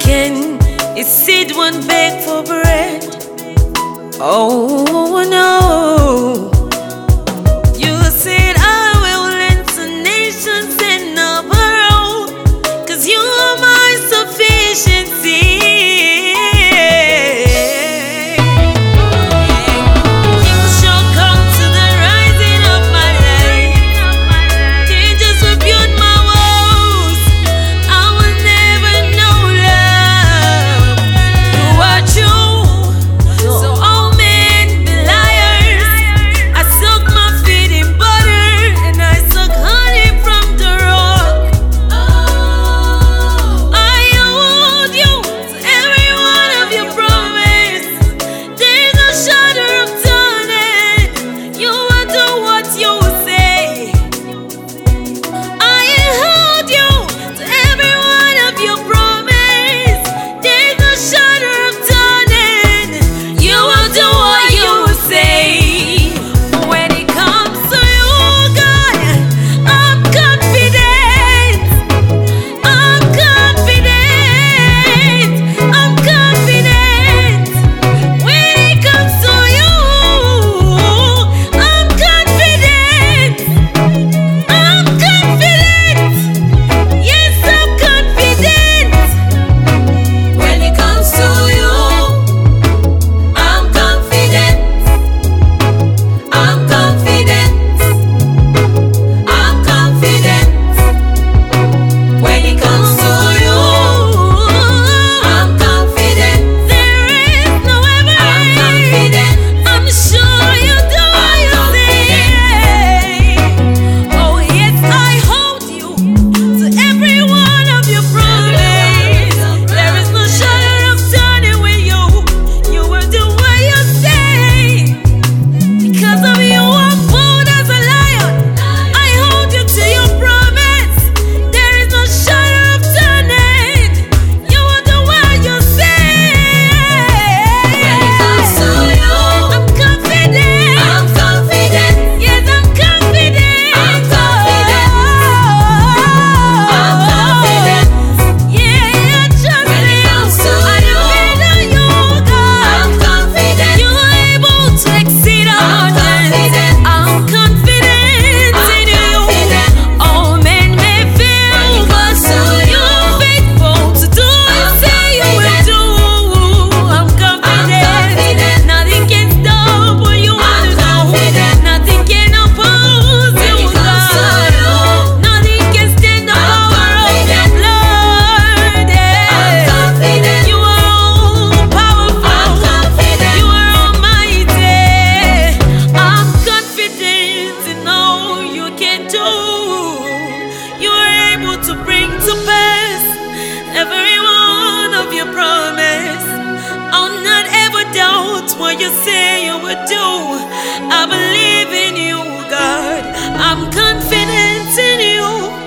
Can his seed won't beg for bread. Oh no. You said I will lend to nations and not borrow, 'cause you are my sufficiency. To bring to pass every one of your promise. I'll not ever doubt what you say you would do. I believe in you, God. I'm confident in you.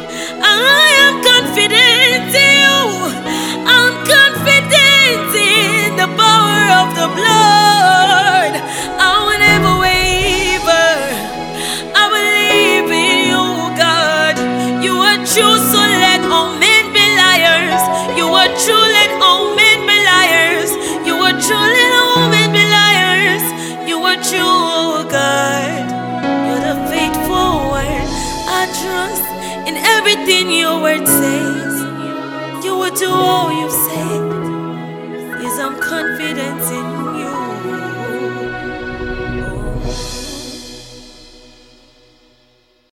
I am confident in you. I'm confident in the power of the blood. I will never waver. I believe in you, God. You are true, so let all men be liars. You are true, let all men be liars. You are true, let all men be liars. You are true, God. You're the faithful one. I trust in everything your word says. You will do all you say. Yes, I'm confident in you.